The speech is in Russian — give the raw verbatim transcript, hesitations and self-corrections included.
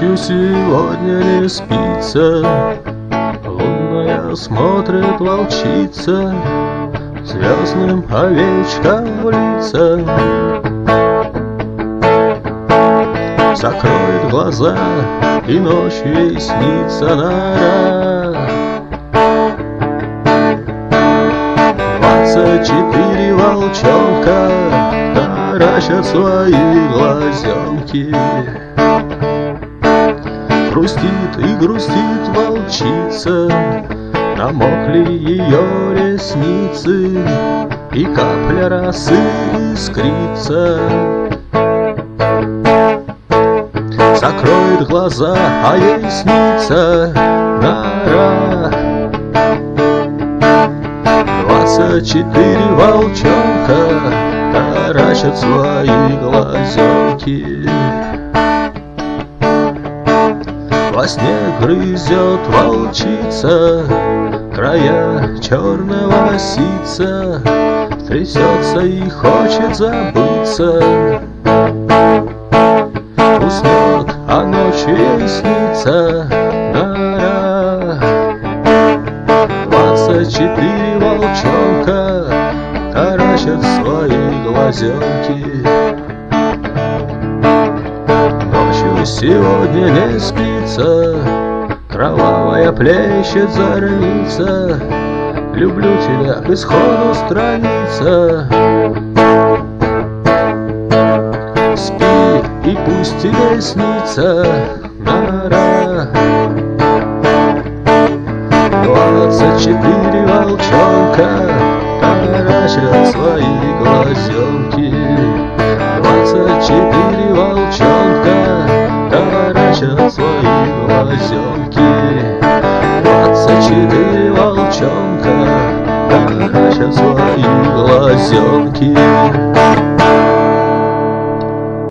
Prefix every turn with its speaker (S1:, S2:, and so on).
S1: Ночью сегодня не спится, лунная смотрит волчица звездным овечкам в лица. Закроет глаза, и ночью ей снится нора. Двадцать четыре волчонка таращат свои глазенки. Грустит и грустит волчица, намокли ее ресницы, и капля росы искрится. Закроет глаза, а ей снится нора. Двадцать четыре волчонка таращат свои глазенки. Во сне грызет волчица края черного ситца, трясется и хочет забыться. Уснет, а ночью ей снится нора. Двадцать четыре волчонка таращат свои глазенки. Ночью сегодня не спится, кровавая плещет зорница. Люблю тебя к исходу страница. Спи, и пусть тебе снится нора. Двадцать четыре волчонка таращат свои глазенки. Двадцать четыре волчонка таращат свои глазенки. Двадцать четыре волчонка таращат свои глазенки.